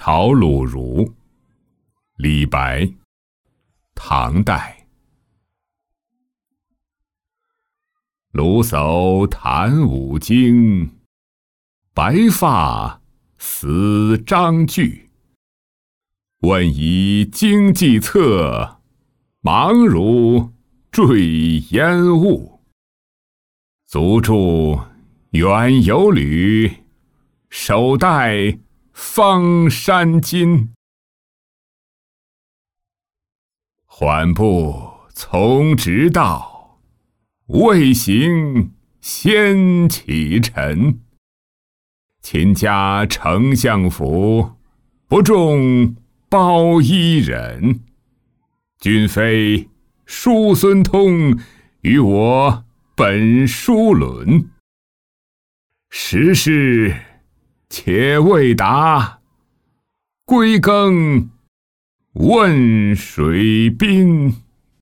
朝鲁儒，李白，唐代。卢叟弹五经，白发思章句。问疑经济册，忙如坠烟雾。足著远游旅，手带方山金。缓步从直道，未行先启尘。秦家丞相府，不中包衣人。君非叔孙通，与我本书伦。时事且未达，归耕问水滨。